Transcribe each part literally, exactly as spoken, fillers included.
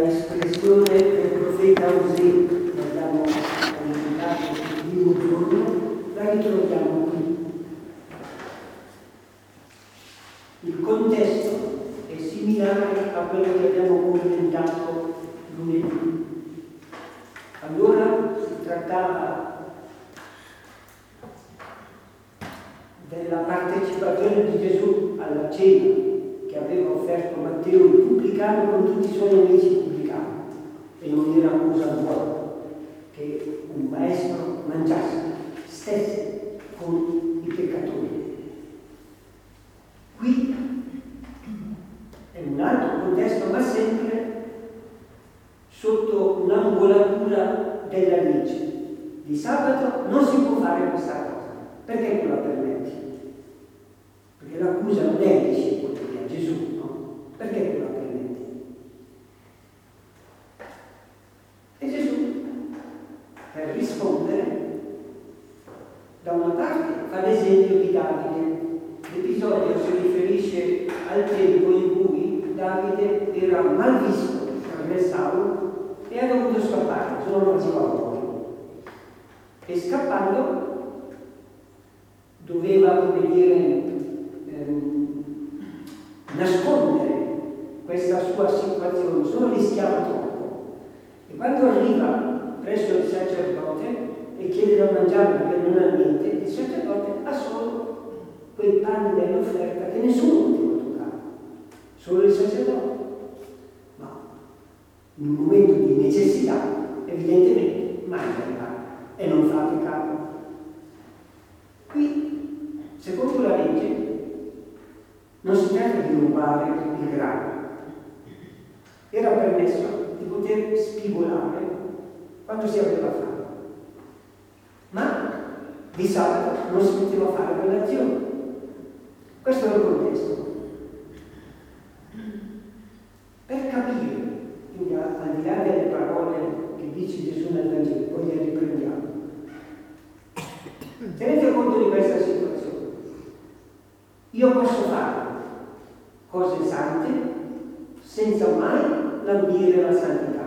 espressione del profeta Osè, che abbiamo commentato il primo giorno, la ritroviamo qui. Il contesto è similare a quello che abbiamo commentato lunedì. Allora si trattava della partecipazione di Gesù alla cena che aveva offerto Matteo il pubblicano con tutti i suoi amici pubblicani, e non era cosa buona che un maestro mangiasse, stesse con i peccatori. Qui è un altro contesto, ma sempre sotto un'angolatura della legge. Di sabato non si può fare questa cosa. Perché tu la permetti? Perché l'accusa non è ai discepoli, è a Gesù, no? Perché tu la permetti? E Gesù, per rispondere, da una parte fa l'esempio di Davide. L'episodio si riferisce al tempo in cui Davide era mal visto dal re Saulo e ha dovuto scappare, se non lo faceva fuori. E scappando doveva, come dire, ehm, nascondere questa sua situazione, se no rischiava troppo. E quando arriva presso il sacerdote e chiede da mangiare perché non ha niente, il sacerdote ha solo quei panni dell'offerta che nessuno poteva toccare, solo il sacerdote. Ma in un momento di necessità, evidentemente, mangia il pane e non fa peccato. Qui, secondo la legge, non si tratta di rubare il grano. Era permesso di poter spigolare quando si aveva fame. Ma di sabato non si poteva fare quell'azione. Questo è il contesto. Per capire, quindi al di là delle parole che dice Gesù nel Vangelo, poi le riprendiamo. Tenete conto di questa situazione. Io posso fare cose sante senza mai lambire la santità.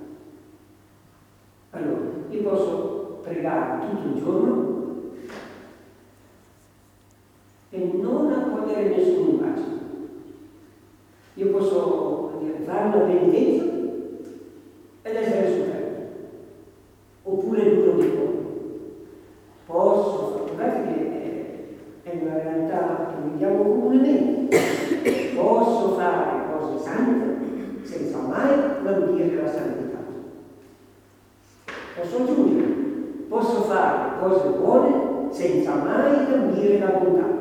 Allora, io posso pregare tutto il giorno e non accogliere nessun bacio. Io posso dire, fare una penitenza ed essere sofferto, oppure duro di cuore. Posso, guardate che è una realtà che viviamo comunemente, posso fare cose sante senza mai lambire la santità. Posso aggiungere, posso fare cose buone senza mai lambire la bontà.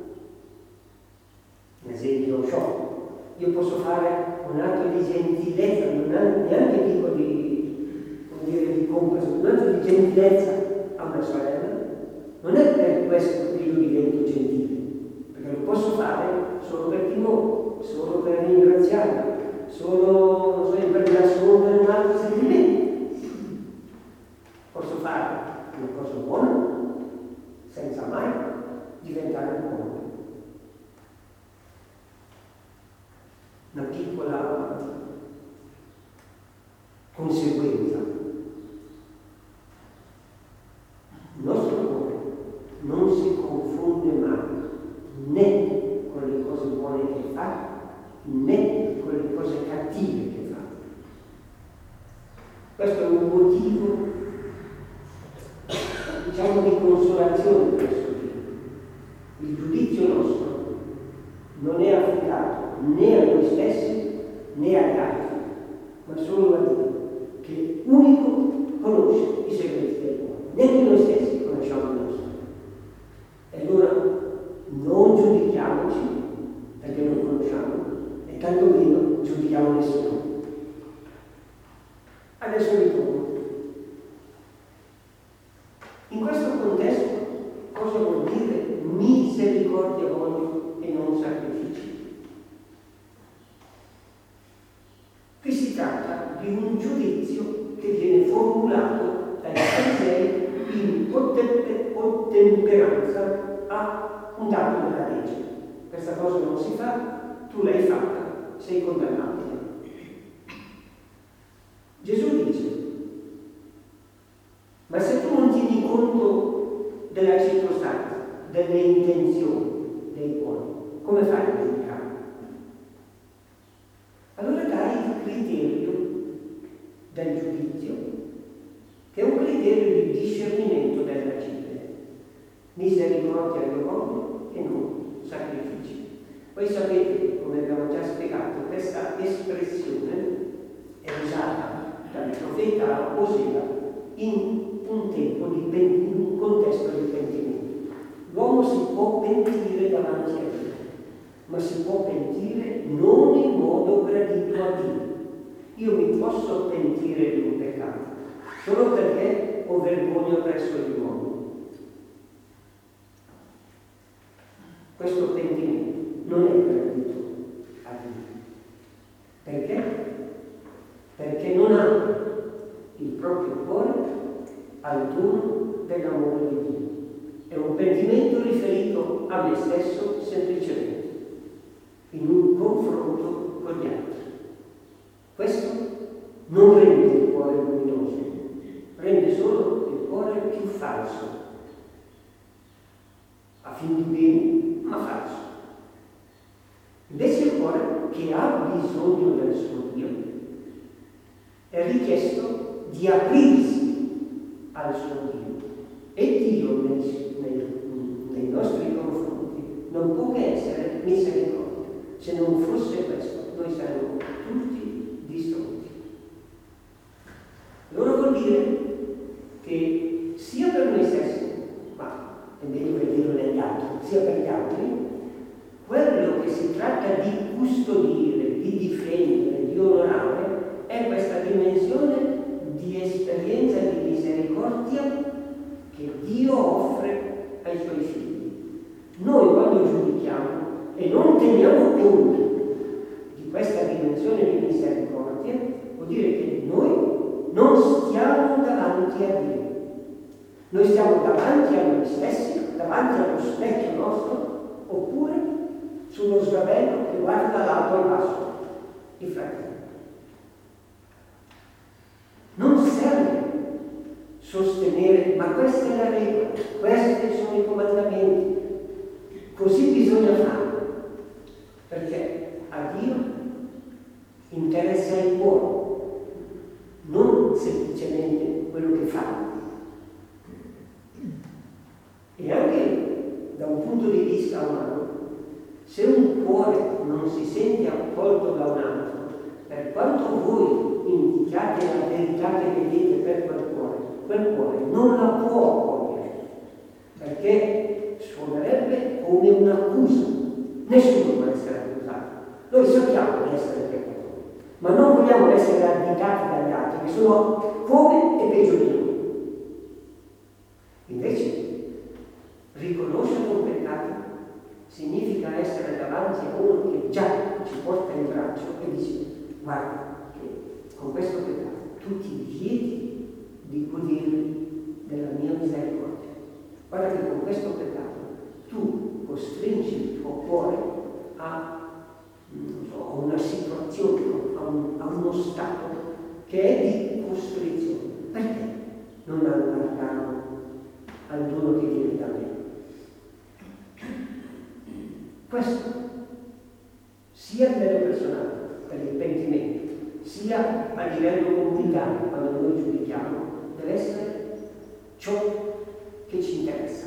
Un esempio sciocco. Io posso fare un atto di gentilezza, non neanche dico di, come dire, di compassione, un atto di gentilezza a una sorella. Non è per questo che io divento gentile, perché lo posso fare solo per timore, solo per ringraziarla, solo, non so, per nascondere un altro sentimento. Posso fare una cosa buona senza mai diventare buono. Una piccola conseguenza. Il nostro cuore non si confonde mai né con le cose buone che fa, né con le cose cattive che fa. Questo è un motivo, diciamo, di consolazione per questo Dio. Il giudizio nostro non è affidato né a noi stessi né agli altri, ma solo a Dio, che unico conosce i segreti del cuore. Neanche noi stessi conosciamo il nostro. E allora non giudichiamoci perché non conosciamo, e tanto meno giudichiamo nessuno. Adesso ritorno. In questo contesto cosa vuol dire misericordia voglio e non sacrifici? Qui si tratta di un giudizio che viene formulato dai farisei in ottemperanza a un dato della legge. Questa cosa non si fa, tu l'hai fatta, sei condannabile. delle intenzioni dei cuori. Come fai a giudicare? Allora dai il criterio del giudizio, che è un criterio di discernimento dell'agire. Misericordia io voglio e non sacrifici. Voi sapete, come abbiamo già spiegato, questa espressione è usata dal profeta Osea in un tempo di pen- in un contesto di pentimento. L'uomo si può pentire davanti a Dio, ma si può pentire non in modo gradito a Dio. Io mi posso pentire di un peccato solo perché ho vergogna presso gli uomini. Questo pentimento non è gradito a Dio. Perché? Perché non ha il proprio cuore al dono dell'amore di Dio. È un pentimento riferito a me stesso semplicemente, in un confronto con gli altri. Questo non rende il cuore luminoso, rende solo il cuore più falso, a fin di bene, ma falso. Invece il cuore che ha bisogno del suo Dio è richiesto di aprirsi al suo Dio, e Dio nei, nei, nei nostri confronti non può che essere misericordia. Se non fosse questo, noi saremmo tutti distrutti. Allora vuol dire che sia per noi stessi, ma è meglio vederlo negli altri, sia per gli altri, quello che si tratta di custodire, di difendere, di onorare, è questa dimensione di esperienza di misericordia che Dio offre ai suoi figli. Noi quando giudichiamo e non teniamo conto di questa dimensione di misericordia, vuol dire che noi non stiamo davanti a Dio. Noi stiamo davanti a noi stessi, davanti allo specchio nostro, oppure sullo sgabello che guarda dall'alto al basso, il fratello. Non serve sostenere, ma questa è la regola, questi sono i comandamenti, così bisogna fare, perché a Dio interessa il cuore, non semplicemente quello che fa. E anche da un punto di vista umano, se un cuore non si sente accolto da un altro, per quanto voi indicate la verità che vedete per quel cuore, quel cuore non la può accogliere, perché suonerebbe come un'accusa. Nessuno può essere accusato. Noi sappiamo di essere peccatori, ma non vogliamo essere additati dagli altri, che sono come e peggio di noi. Invece, riconoscere un peccato significa essere davanti a uno che già ci porta in braccio e dice: guarda, che con questo peccato tu ti vieti di godere della mia misericordia. Guarda che con questo peccato tu costringi il tuo cuore a, non so, a una situazione, a, un, a uno stato che è di costrizione. Perché non allargarlo al dono che viene da me? Questo, sia a livello personale, per il pentimento, sia a livello comunitario, quando noi giudichiamo, deve essere ciò che ci interessa.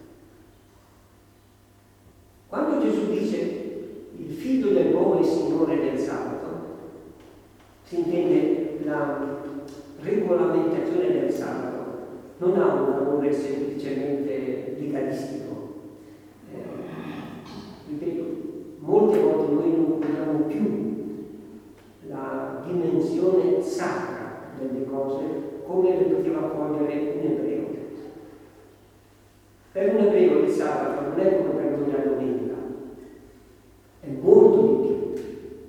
Quando Gesù dice il figlio dell'uomo è Signore del sabato, si intende la regolamentazione del sabato, non ha un valore semplicemente legalistico. Ripeto, molte volte noi non conosciamo più la dimensione sacra delle cose come le poteva cogliere un ebreo. Per un ebreo il sabato non è come per noi la domenica, è molto di più.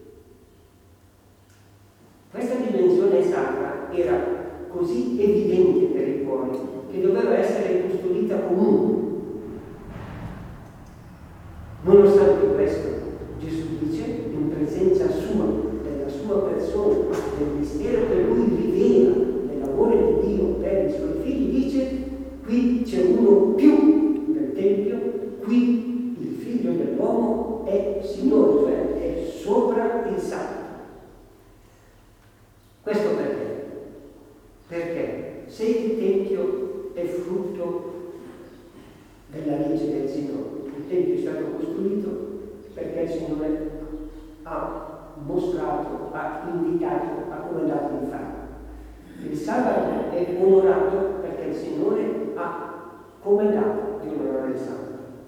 Questa dimensione sacra era così evidente per i cuori che doveva essere custodita comunque. Nonostante questo, Gesù dice, in presenza sua, della sua persona, del mistero che lui rivela, dell'amore di Dio per i suoi figli, dice: qui c'è uno più del Tempio, qui Qui il figlio dell'uomo è Signore, cioè è sopra il santo. Questo perché? Perché se il Tempio è frutto della legge del Signore, il Tempio è stato costruito perché il Signore ha mostrato, ha invitato, ha comandato di farlo. Il sabato è onorato perché il Signore ha comandato di onorare il sabato.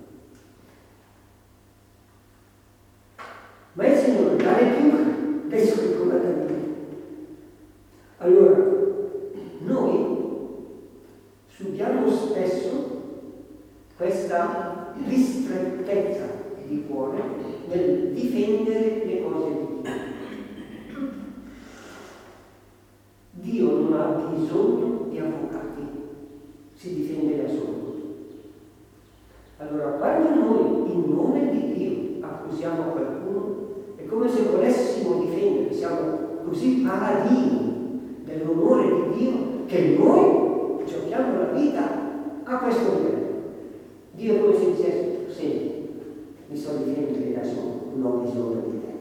Ma il Signore dare più dei suoi comandamenti. Allora, noi subiamo spesso questa ristrettezza di cuore nel difendere le cose di Dio. Dio non ha bisogno di avvocati, si difende da solo. Allora, quando noi in nome di Dio accusiamo qualcuno, è come se volessimo difendere, siamo così paladini dell'onore di Dio che noi giochiamo la vita a questo livello. Dio come se dicesse, senti, mi sto difendendo da solo, non ho bisogno di te.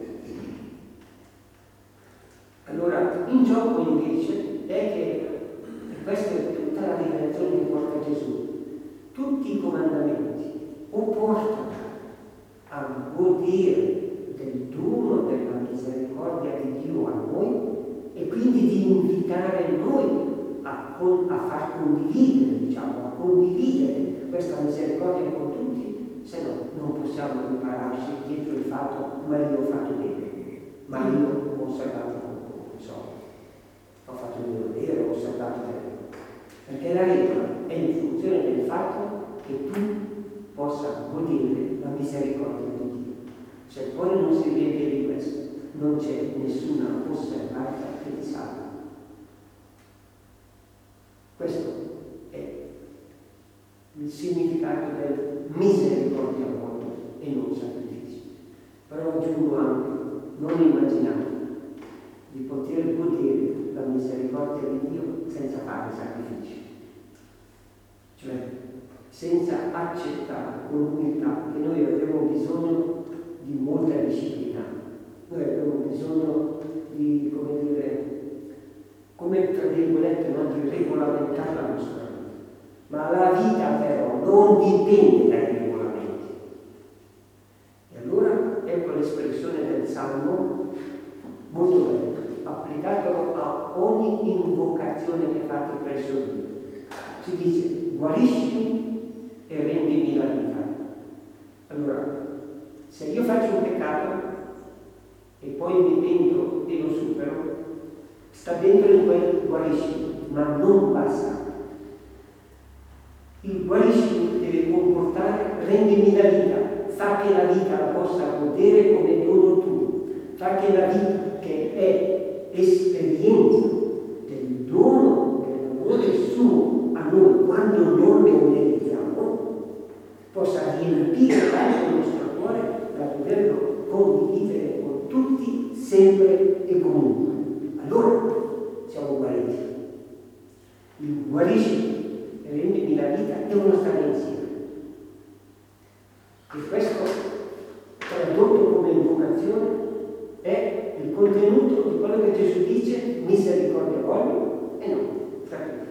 Allora, in gioco invece è che, e questa è tutta la rivelazione che porta Gesù, tutti i comandamenti o portano a godere del dono della misericordia di Dio a noi e quindi di invitare noi a, con, a far condividere, diciamo, a condividere questa misericordia con tutti, se no non possiamo ripararci dietro il fatto ma io ho fatto bene, ma io ho osservato un so, ho fatto il mio dovere, ho osservato bene. Perché la regola è in funzione del fatto che tu possa godere la misericordia di Dio. Se poi non si riempie di questo, non c'è nessuna osservanza che ti salva. Questo è il significato del misericordia volta e non sacrificio. Però aggiungo anche, non immaginate di poter godere la misericordia di Dio senza fare sacrifici. Cioè, senza accettare con umiltà che noi abbiamo bisogno di molta disciplina. Noi abbiamo bisogno di, come dire, come tra virgolette, non di regolamentare la nostra vita. Ma la vita però non dipende dai regolamenti. E allora ecco l'espressione del Salmo molto bella, applicatelo a ogni invocazione che fate presso Dio. Si dice, guariscimi e rendimi la vita. Allora, se io faccio un peccato e poi mi pento e lo supero, sta dentro in quel guariscimi, ma non basta. Il guariscimi deve comportare rendimi la vita, fa che la vita la possa godere come dono tu, fa che la vita che è esperienza del dono, dell'amore suo a noi quando non lo meritiamo, possa riempire tanto il nostro cuore da poterlo condividere con tutti, sempre e comunque. Allora siamo guariti. Il guarisci e rendimi la vita è uno stare insieme. E questo, tradotto come invocazione, è il contenuto di quello che Gesù dice: misericordia voglio e non sacrificio.